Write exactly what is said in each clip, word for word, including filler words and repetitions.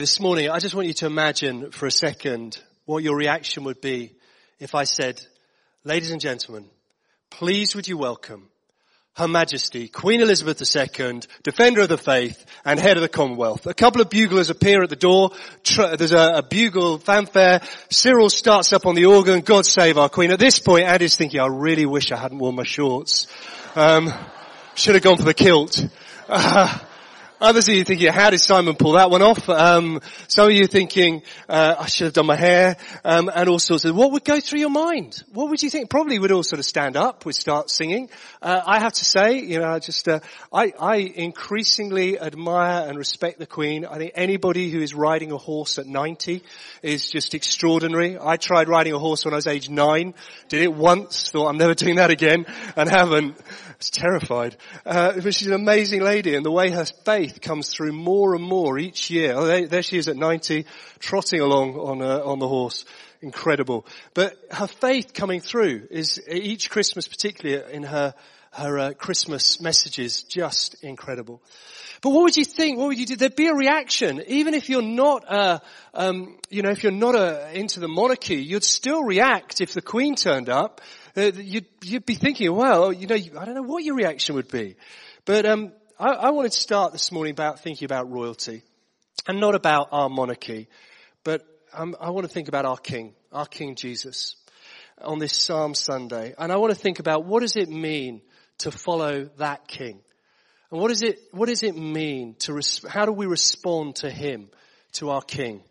This morning, I just want you to imagine for a second what your reaction would be if I said, ladies and gentlemen, please would you welcome Her Majesty, Queen Elizabeth the Second, Defender of the Faith and Head of the Commonwealth. A couple of buglers appear at the door. There's a, a bugle fanfare. Cyril starts up on the organ. God save our Queen. At this point, Andy's thinking, I really wish I hadn't worn my shorts. Um, should have gone for the kilt. Uh, Others of you thinking, how did Simon pull that one off? Um, some of you thinking, uh, I should have done my hair, um, and all sorts of, what would go through your mind? What would you think? Probably would all sort of stand up, would start singing. Uh, I have to say, you know, just, uh, I, I increasingly admire and respect the Queen. I think anybody who is riding a horse at ninety is just extraordinary. I tried riding a horse when I was age nine, did it once, thought I'm never doing that again, and haven't. I was terrified. Uh, but she's an amazing lady, and the way her faith comes through more and more each year. Oh, there, there she is at ninety, trotting along on uh, on the horse. Incredible. But her faith coming through is each Christmas, particularly in her her uh, Christmas messages, just incredible. But what would you think? What would you do? There'd be a reaction, even if you're not, uh, um, you know, if you're not uh, into the monarchy, you'd still react if the Queen turned up. Uh, you'd you'd be thinking, well, you know, I don't know what your reaction would be, but um. I, I wanted to start this morning about thinking about royalty, and not about our monarchy, but um, I want to think about our King, our King Jesus, on this Psalm Sunday. And I want to think about what does it mean to follow that King, and what does it what does it mean to res- how do we respond to Him, to our King?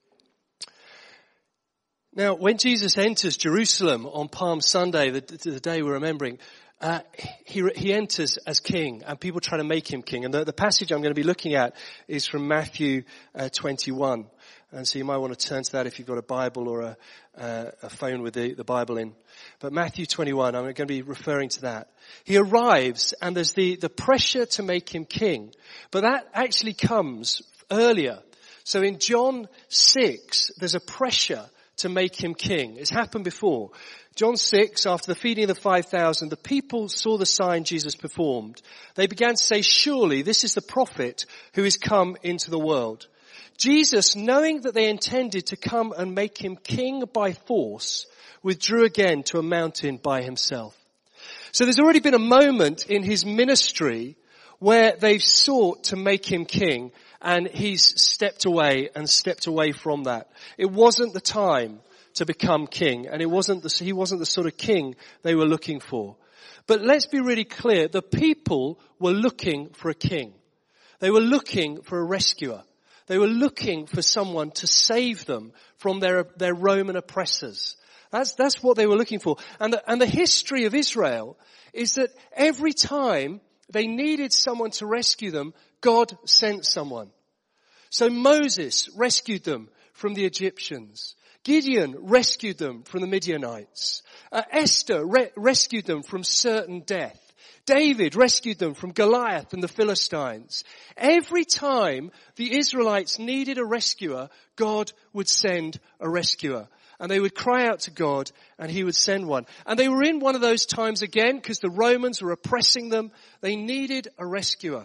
Now, when Jesus enters Jerusalem on Palm Sunday, the, the day we're remembering. Uh, he, he enters as king, and people try to make him king. And the, the passage I'm going to be looking at is from Matthew uh, twenty-one. And so you might want to turn to that if you've got a Bible or a, uh, a phone with the, the Bible in. But Matthew twenty-one, I'm going to be referring to that. He arrives, and there's the, the pressure to make him king. But that actually comes earlier. So in John six, there's a pressure to make him king. It's happened before. John six, after the feeding of the five thousand, the people saw the sign Jesus performed. They began to say, surely this is the prophet who is come into the world. Jesus, knowing that they intended to come and make him king by force, withdrew again to a mountain by himself. So there's already been a moment in his ministry where they've sought to make him king, and he's stepped away and stepped away from that. It wasn't the time to become king, and it wasn't the, he wasn't the sort of king they were looking for. But let's be really clear, the people were looking for a king. They were looking for a rescuer. They were looking for someone to save them from their, their Roman oppressors. That's, that's what they were looking for. And the, and the history of Israel is that every time they needed someone to rescue them, God sent someone. So Moses rescued them from the Egyptians. Gideon rescued them from the Midianites. Uh, Esther re- rescued them from certain death. David rescued them from Goliath and the Philistines. Every time the Israelites needed a rescuer, God would send a rescuer. And they would cry out to God, and he would send one. And they were in one of those times again, because the Romans were oppressing them. They needed a rescuer.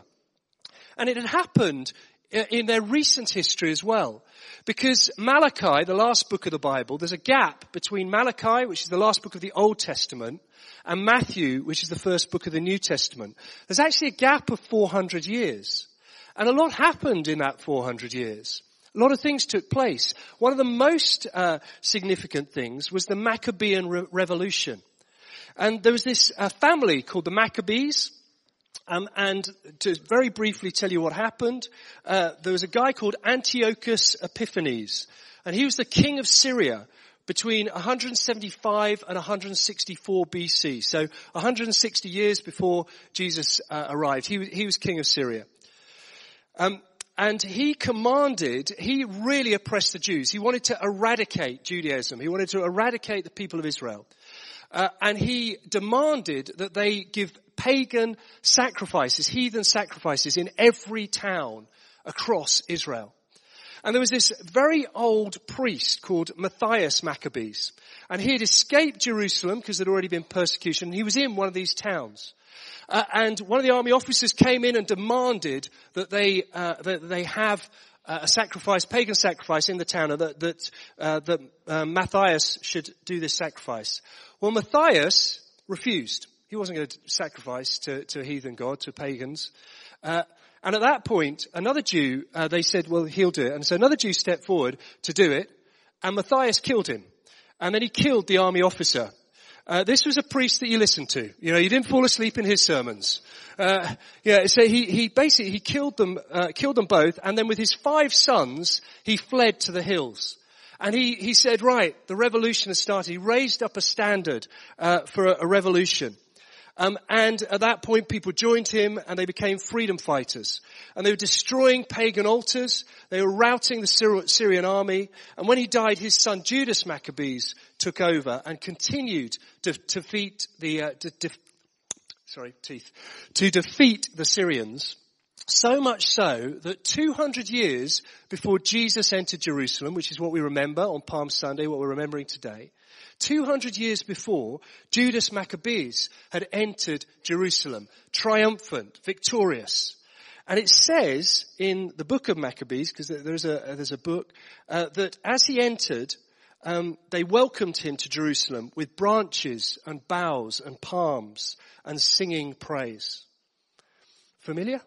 And it had happened in their recent history as well. Because Malachi, the last book of the Bible, there's a gap between Malachi, which is the last book of the Old Testament, and Matthew, which is the first book of the New Testament. There's actually a gap of four hundred years. And a lot happened in that four hundred years. A lot of things took place. One of the most uh, significant things was the Maccabean Re- Revolution. And there was this uh, family called the Maccabees. Um, and to very briefly tell you what happened, uh, there was a guy called Antiochus Epiphanes, and he was the king of Syria between one hundred seventy-five and one hundred sixty-four B C. So one hundred sixty years before Jesus uh, arrived, he was, he was king of Syria. Um, and he commanded, he really oppressed the Jews. He wanted to eradicate Judaism. He wanted to eradicate the people of Israel. Uh, and he demanded that they give pagan sacrifices, heathen sacrifices in every town across Israel. And there was this very old priest called Matthias Maccabees. And he had escaped Jerusalem because there'd already been persecution. He was in one of these towns. Uh, and one of the army officers came in and demanded that they, uh, that they have uh, a sacrifice, pagan sacrifice in the town, and that, that, uh, that uh, Matthias should do this sacrifice. Well, Matthias refused. He wasn't going to sacrifice to, to a heathen god, to pagans. Uh, and at that point, another Jew, uh, they said, well, he'll do it. And so another Jew stepped forward to do it, and Matthias killed him. And then he killed the army officer. Uh, this was a priest that you listened to. You know, you didn't fall asleep in his sermons. Uh, yeah, so he, he basically, he killed them, uh, killed them both, and then with his five sons, he fled to the hills. And he, he said, right, the revolution has started. He raised up a standard, uh, for a, a revolution. Um, and at that point, people joined him, and they became freedom fighters. And they were destroying pagan altars. They were routing the Syri- Syrian army. And when he died, his son Judas Maccabees took over and continued to, to defeat the, uh, to, to, sorry, teeth, to defeat the Syrians. So much so that two hundred years before Jesus entered Jerusalem, which is what we remember on Palm Sunday, what we're remembering today, two hundred years before, Judas Maccabees had entered Jerusalem, triumphant, victorious. And it says in the book of Maccabees, because there's a, there's a book, uh, that as he entered, um, they welcomed him to Jerusalem with branches and boughs and palms and singing praise. Familiar?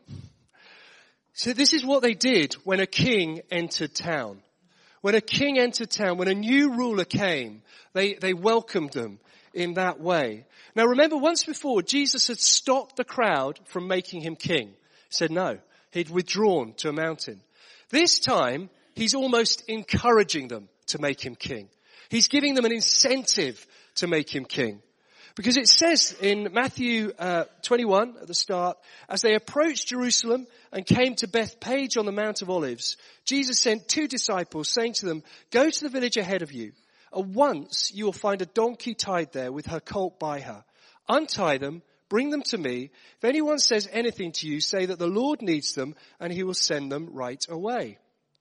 So this is what they did when a king entered town. When a king entered town, when a new ruler came, they, they welcomed them in that way. Now remember, once before, Jesus had stopped the crowd from making him king. He said no. He'd withdrawn to a mountain. This time, he's almost encouraging them to make him king. He's giving them an incentive to make him king. Because it says in Matthew uh, twenty-one at the start, as they approached Jerusalem and came to Bethpage on the Mount of Olives, Jesus sent two disciples, saying to them, go to the village ahead of you. At once you will find a donkey tied there with her colt by her. Untie them, bring them to me. If anyone says anything to you, say that the Lord needs them, and he will send them right away.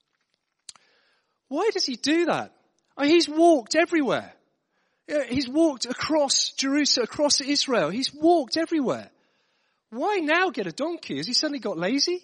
Why does he do that? Oh, he's walked everywhere. He's walked across Jerusalem, across Israel. He's walked everywhere. Why now get a donkey? Has he suddenly got lazy?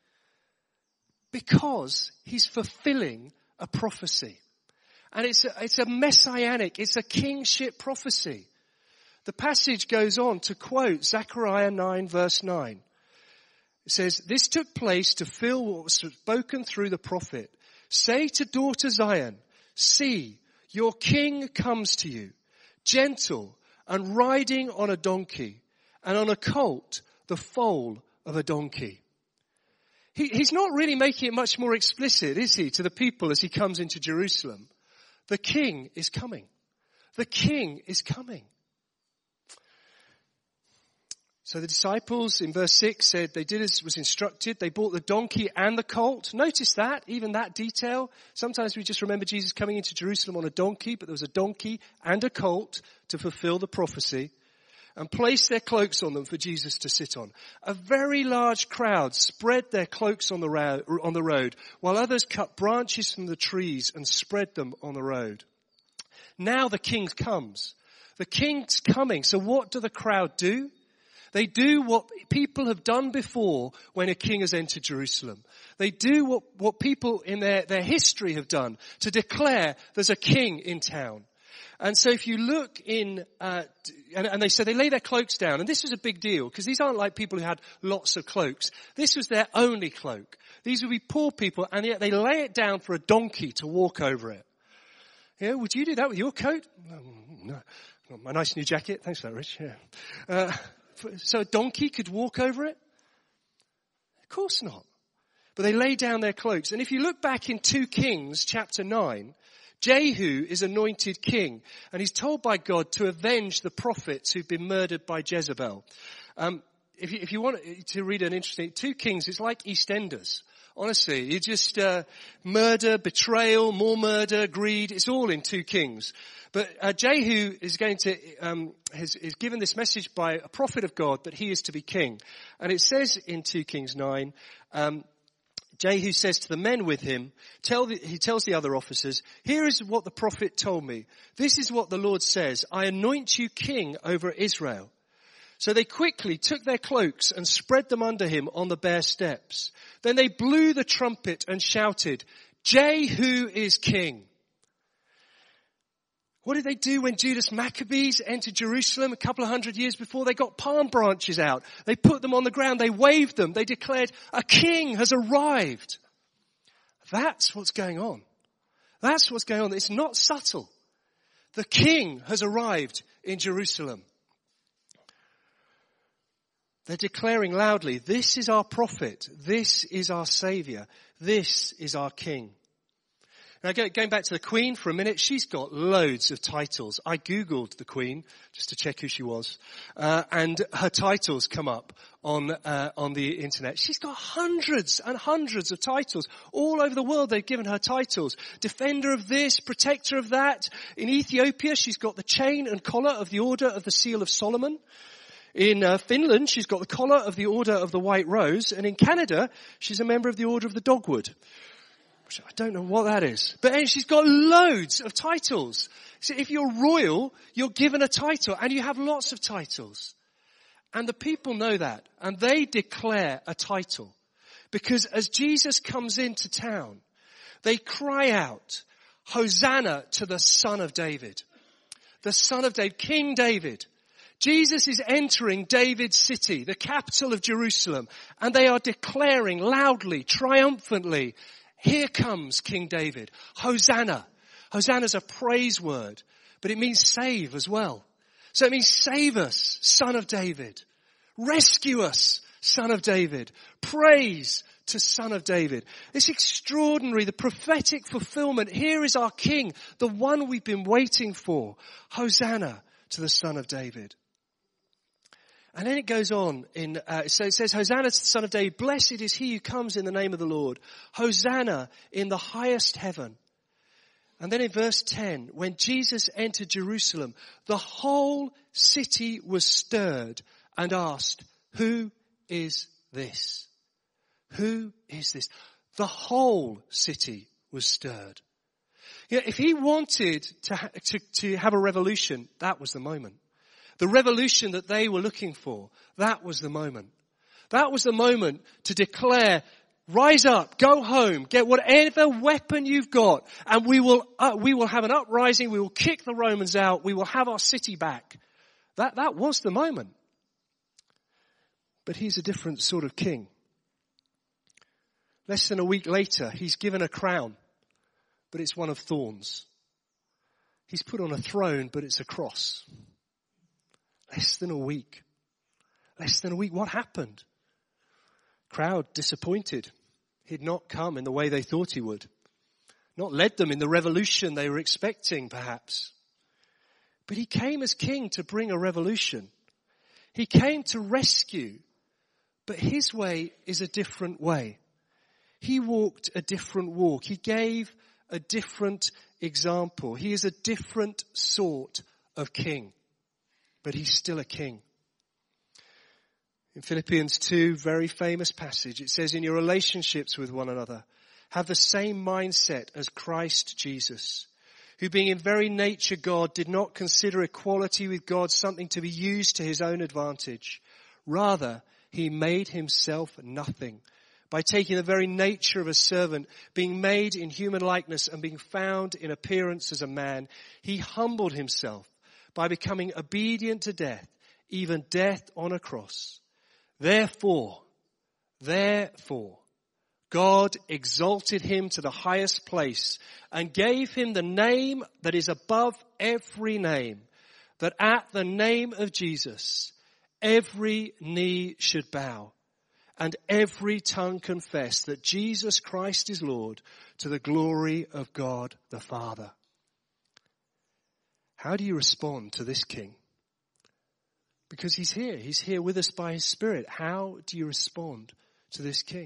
Because he's fulfilling a prophecy. And it's a, it's a messianic, it's a kingship prophecy. The passage goes on to quote Zechariah nine verse nine. It says, this took place to fill what was spoken through the prophet. Say to daughter Zion, see, your king comes to you, gentle and riding on a donkey, and on a colt, the foal of a donkey. He, he's not really making it much more explicit, is he, to the people as he comes into Jerusalem? The king is coming. The king is coming. So the disciples in verse six said they did as was instructed. They bought the donkey and the colt. Notice that, even that detail. Sometimes we just remember Jesus coming into Jerusalem on a donkey, but there was a donkey and a colt to fulfill the prophecy, and placed their cloaks on them for Jesus to sit on. A very large crowd spread their cloaks on the, ro- on the road, while others cut branches from the trees and spread them on the road. Now the king comes. The king's coming. So what do the crowd do? They do what people have done before when a king has entered Jerusalem. They do what, what people in their, their history have done to declare there's a king in town. And so if you look in, uh, and, and they said they lay their cloaks down, and this was a big deal because these aren't like people who had lots of cloaks. This was their only cloak. These would be poor people, and yet they lay it down for a donkey to walk over it. Yeah, would you do that with your coat? No, no. My nice new jacket. Thanks for that, Rich. Yeah. Uh, So a donkey could walk over it? Of course not. But they lay down their cloaks. And if you look back in Second Kings chapter nine, Jehu is anointed king. And he's told by God to avenge the prophets who've been murdered by Jezebel. Um, if you, if you want to read an interesting, Second Kings, it's like EastEnders. Honestly, you just, uh, murder, betrayal, more murder, greed, it's all in Second Kings. But, uh, Jehu is going to, um, has, is given this message by a prophet of God that he is to be king. And it says in Second Kings nine, um, Jehu says to the men with him, tell the, he tells the other officers, here is what the prophet told me. This is what the Lord says, I anoint you king over Israel. So they quickly took their cloaks and spread them under him on the bare steps. Then they blew the trumpet and shouted, Jehu is king. What did they do when Judas Maccabees entered Jerusalem a couple of hundred years before? They got palm branches out. They put them on the ground. They waved them. They declared, a king has arrived. That's what's going on. That's what's going on. It's not subtle. The king has arrived in Jerusalem. They're declaring loudly, this is our prophet, this is our saviour, this is our king. Now going back to the Queen for a minute, she's got loads of titles. I Googled the Queen just to check who she was, uh, and her titles come up on uh, on the internet. She's got hundreds and hundreds of titles. All over the world they've given her titles. Defender of this, protector of that. In Ethiopia she's got the chain and collar of the Order of the Seal of Solomon. In uh, Finland, she's got the collar of the Order of the White Rose. And in Canada, she's a member of the Order of the Dogwood. Which I don't know what that is. But anyway, she's got loads of titles. So if you're royal, you're given a title. And you have lots of titles. And the people know that. And they declare a title. Because as Jesus comes into town, they cry out, Hosanna to the Son of David. The Son of David, King David. Jesus is entering David's city, the capital of Jerusalem, and they are declaring loudly, triumphantly, here comes King David. Hosanna. Hosanna is a praise word, but it means save as well. So it means save us, Son of David. Rescue us, Son of David. Praise to Son of David. It's extraordinary, the prophetic fulfillment. Here is our King, the one we've been waiting for. Hosanna to the Son of David. And then it goes on in, uh, so it says, Hosanna to the Son of David, blessed is he who comes in the name of the Lord. Hosanna in the highest heaven. And then in verse ten, when Jesus entered Jerusalem, the whole city was stirred and asked, who is this? Who is this? The whole city was stirred. You know, if he wanted to, ha- to, to have a revolution, that was the moment. The revolution that they were looking for, that was the moment. That was the moment to declare, rise up, go home, get whatever weapon you've got, and we will uh, we will have an uprising, we will kick the Romans out, we will have our city back. That that was the moment. But he's a different sort of king. Less than a week later, he's given a crown, but it's one of thorns. He's put on a throne, but it's a cross. Less than a week. Less than a week. What happened? Crowd disappointed. He'd not come in the way they thought he would. Not led them in the revolution they were expecting, perhaps. But he came as king to bring a revolution. He came to rescue. But his way is a different way. He walked a different walk. He gave a different example. He is a different sort of king. But he's still a king. In Philippians two, very famous passage, it says, in your relationships with one another, have the same mindset as Christ Jesus, who being in very nature God, did not consider equality with God something to be used to his own advantage. Rather, he made himself nothing by taking the very nature of a servant, being made in human likeness and being found in appearance as a man. He humbled himself by becoming obedient to death, even death on a cross. Therefore, therefore, God exalted him to the highest place and gave him the name that is above every name, that at the name of Jesus, every knee should bow and every tongue confess that Jesus Christ is Lord, to the glory of God the Father. How do you respond to this king? Because he's here. He's here with us by his Spirit. How do you respond to this king?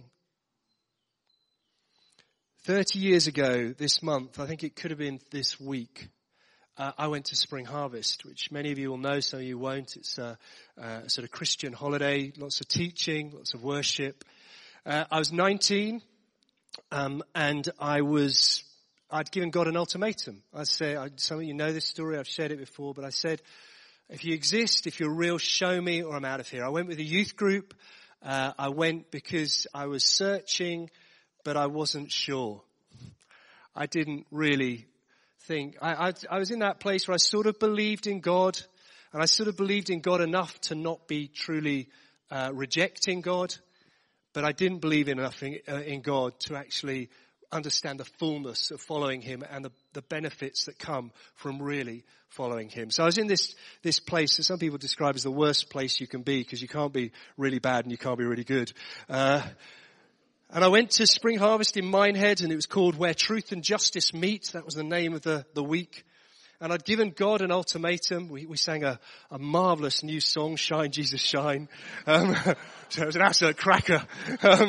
Thirty years ago this month, I think it could have been this week, uh, I went to Spring Harvest, which many of you will know, some of you won't. It's a, a sort of Christian holiday, lots of teaching, lots of worship. Uh, I was nineteen, um, and I was... I'd given God an ultimatum. I said, I, some of you know this story, I've shared it before, but I said, If you exist, if you're real, show me or I'm out of here. I went with a youth group. Uh, I went because I was searching, but I wasn't sure. I didn't really think. I, I, I was in that place where I sort of believed in God, and I sort of believed in God enough to not be truly uh, rejecting God, but I didn't believe enough in, uh, in God to actually understand the fullness of following him and the, the benefits that come from really following him. So I was in this, this place that some people describe as the worst place you can be, because you can't be really bad and you can't be really good. Uh, and I went to Spring Harvest in Minehead, and it was called Where Truth and Justice Meet. That was the name of the, the week. And I'd given God an ultimatum. We, we sang a, a marvelous new song, Shine, Jesus, Shine. Um, so it was an absolute cracker. Um,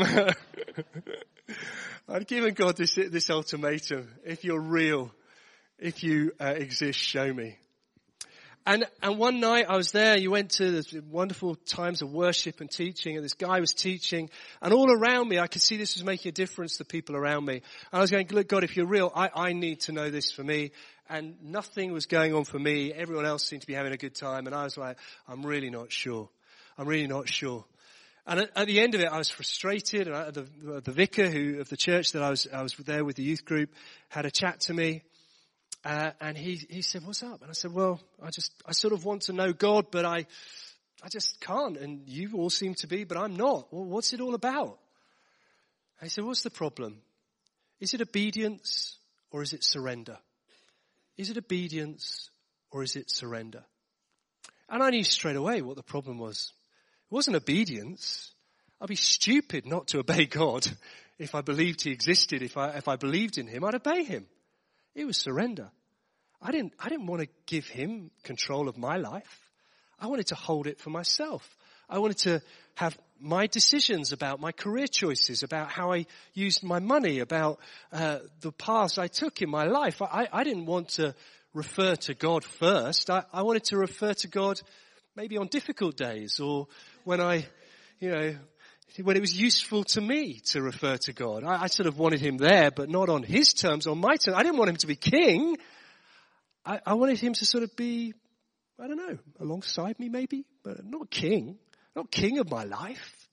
I'd given God this, this ultimatum. If you're real, if you uh, exist, show me. And, and one night I was there, you went to the wonderful times of worship and teaching, and this guy was teaching, and all around me I could see this was making a difference to people around me. And I was going, look, God, if you're real, I, I need to know this for me. And nothing was going on for me. Everyone else seemed to be having a good time, and I was like, I'm really not sure. I'm really not sure. And at, at the end of it, I was frustrated, and I, the, the vicar who, of the church that I was, I was there with the youth group had a chat to me. Uh, and he, he said, what's up? And I said, well, I just, I sort of want to know God, but I, I just can't. And you all seem to be, but I'm not. Well, what's it all about? And he said, what's the problem? Is it obedience or is it surrender? Is it obedience or is it surrender? And I knew straight away what the problem was. It wasn't obedience. I'd be stupid not to obey God. If I believed he existed, if I, if I believed in him, I'd obey him. It was surrender. I didn't, I didn't want to give him control of my life. I wanted to hold it for myself. I wanted to have my decisions about my career choices, about how I used my money, about uh, the paths I took in my life. I, I didn't want to refer to God first. I, I wanted to refer to God maybe on difficult days, or when I, you know, when it was useful to me to refer to God. I, I sort of wanted him there, but not on his terms, on my terms. I didn't want him to be king. I, I wanted him to sort of be, I don't know, alongside me maybe, but not king, not king of my life.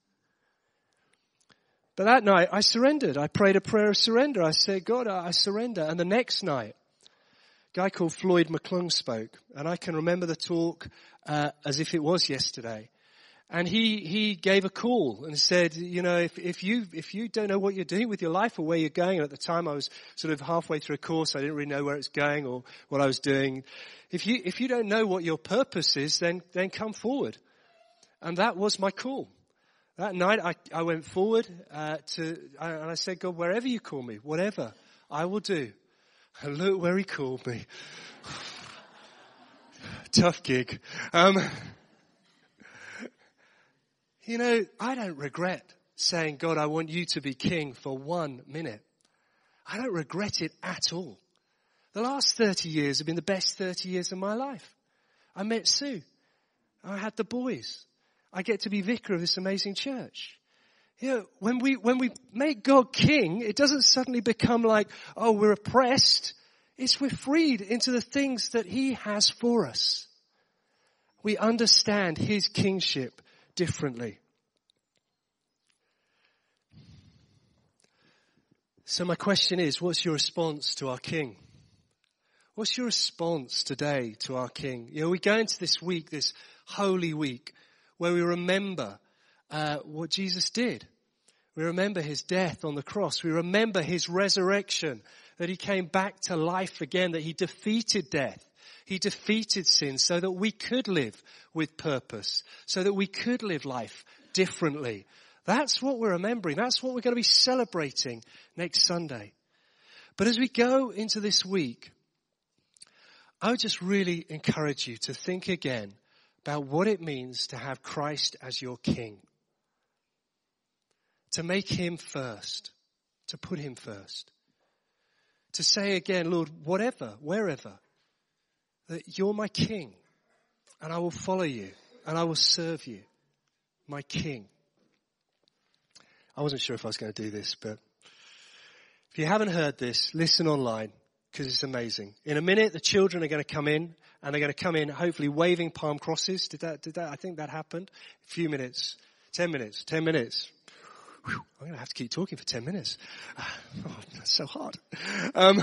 But that night I surrendered. I prayed a prayer of surrender. I said, God, I, I surrender. And the next night, a guy called Floyd McClung spoke, and I can remember the talk uh, as if it was yesterday. And he, he gave a call and said, you know, if, if you, if you don't know what you're doing with your life or where you're going, and at the time I was sort of halfway through a course, I didn't really know where it's going or what I was doing. If you, if you don't know what your purpose is, then, then come forward. And that was my call. That night I, I went forward, uh, to, and I said, God, wherever you call me, whatever, I will do. And look where he called me. Tough gig. Um, You know, I don't regret saying, God, I want you to be king for one minute. I don't regret it at all. The last thirty years have been the best thirty years of my life. I met Sue. I had the boys. I get to be vicar of this amazing church. You know, when we, when we make God king, it doesn't suddenly become like, oh, we're oppressed. It's we're freed into the things that he has for us. We understand his kingship differently. So my question is, what's your response to our King? What's your response today to our King? You know, we go into this week, this holy week, where we remember uh, what Jesus did. We remember his death on the cross. We remember his resurrection, that he came back to life again, that he defeated death. He defeated sin so that we could live with purpose, so that we could live life differently. That's what we're remembering. That's what we're going to be celebrating next Sunday. But as we go into this week, I would just really encourage you to think again about what it means to have Christ as your King. To make him first. To put him first. To say again, Lord, whatever, wherever, that you're my King, and I will follow you, and I will serve you, my King. I wasn't sure if I was going to do this, but if you haven't heard this, listen online. because it's amazing. In a minute, the children are going to come in, and they're going to come in, hopefully waving palm crosses. Did that, did that, I think that happened. A few minutes, ten minutes, ten minutes. Whew, I'm going to have to keep talking for ten minutes. Oh, that's so hard. Um,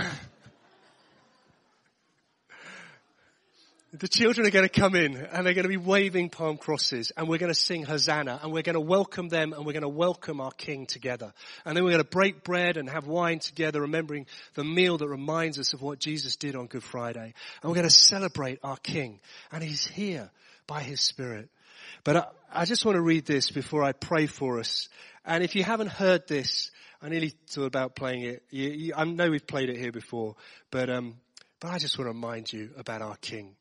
The children are going to come in and they're going to be waving palm crosses, and we're going to sing Hosanna, and we're going to welcome them, and we're going to welcome our King together. And then we're going to break bread and have wine together, remembering the meal that reminds us of what Jesus did on Good Friday. And we're going to celebrate our King, and he's here by his Spirit. But I, I just want to read this before I pray for us. And if you haven't heard this, I nearly thought about playing it. You, you, I know we've played it here before, but um, but I just want to remind you about our King.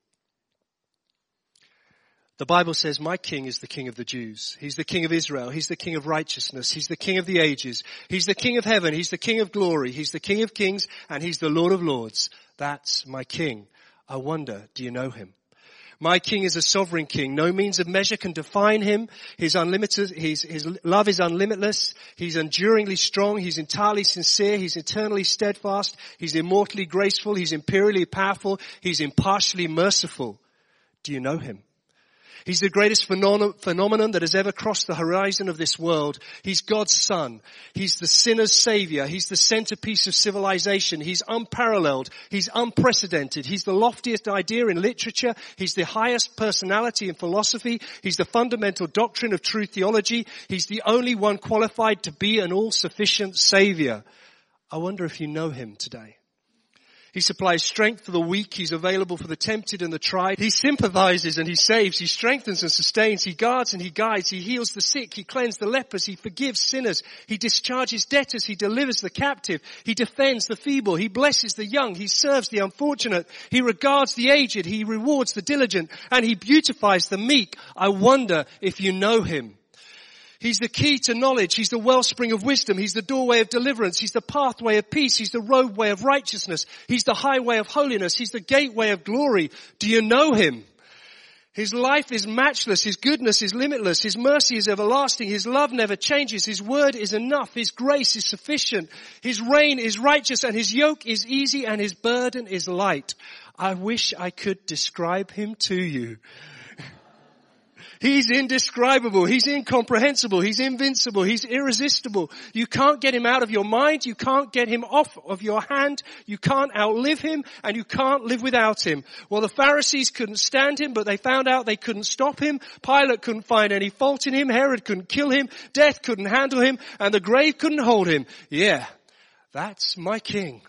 The Bible says, my King is the King of the Jews. He's the King of Israel. He's the King of righteousness. He's the King of the ages. He's the King of heaven. He's the King of glory. He's the King of kings, and he's the Lord of lords. That's my King. I wonder, do you know him? My King is a sovereign King. No means of measure can define him. His unlimited, his, his love is unlimitless. He's enduringly strong. He's entirely sincere. He's eternally steadfast. He's immortally graceful. He's imperially powerful. He's impartially merciful. Do you know him? He's the greatest phenomenon that has ever crossed the horizon of this world. He's God's Son. He's the sinner's Savior. He's the centerpiece of civilization. He's unparalleled. He's unprecedented. He's the loftiest idea in literature. He's the highest personality in philosophy. He's the fundamental doctrine of true theology. He's the only one qualified to be an all-sufficient Savior. I wonder if you know him today. He supplies strength for the weak. He's available for the tempted and the tried. He sympathizes and he saves. He strengthens and sustains. He guards and he guides. He heals the sick. He cleanses the lepers. He forgives sinners. He discharges debtors. He delivers the captive. He defends the feeble. He blesses the young. He serves the unfortunate. He regards the aged. He rewards the diligent. And he beautifies the meek. I wonder if you know him. He's the key to knowledge. He's the wellspring of wisdom. He's the doorway of deliverance. He's the pathway of peace. He's the roadway of righteousness. He's the highway of holiness. He's the gateway of glory. Do you know him? His life is matchless. His goodness is limitless. His mercy is everlasting. His love never changes. His word is enough. His grace is sufficient. His reign is righteous, and his yoke is easy, and his burden is light. I wish I could describe him to you. He's indescribable. He's incomprehensible. He's invincible. He's irresistible. You can't get him out of your mind. You can't get him off of your hand. You can't outlive him, and you can't live without him. Well, the Pharisees couldn't stand him, but they found out they couldn't stop him. Pilate couldn't find any fault in him. Herod couldn't kill him. Death couldn't handle him, and the grave couldn't hold him. Yeah, that's my King.